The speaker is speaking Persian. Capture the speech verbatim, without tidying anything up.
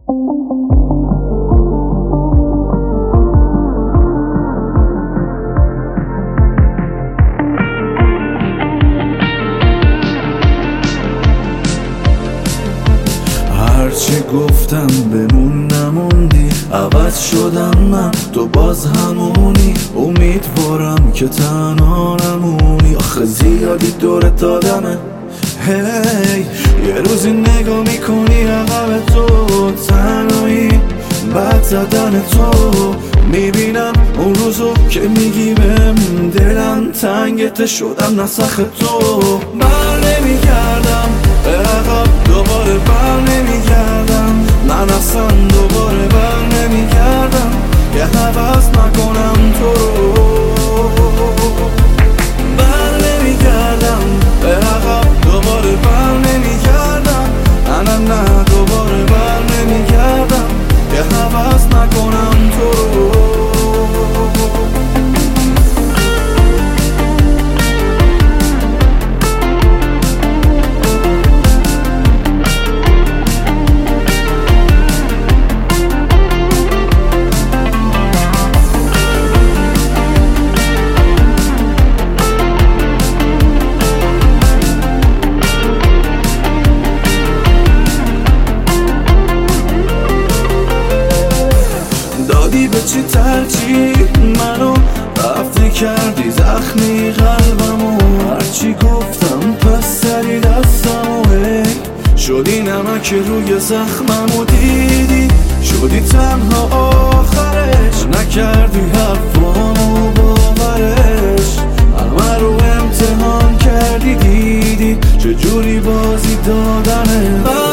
هرچی گفتم بمون نموندی، عوض شدم من تو باز همونی. امیدوارم که تنها نمونی، آخه زیادی دورت دادمه. هی یه روزی نگاه میکنی عقب تو تنهایی، بعد زدن تو میبینم اون روزو که میگی بهم دلم تنگت شدم نسخ تو. بر نمیگردم به عقب دوباره، بر نمیگردم من اصلا دوباره بر نمیگردم که حوض نکنم تو رو. بر نمیگردم به عقب دوباره، بر نمیگردم نه نه نه دوباره بر نمیگردم که حوض نکنم تو رو. دادی به چی ترجیح منو، رفتی کردی زخمی قلبمو. هرچی گفتم پس سری دستمو، هی شدی نمک روی زخممو. دیدی شدی تنها آخرش، نکردی حرفامو باورش. همه رو امتحان کردی، دیدی چجوری بازی دادنه.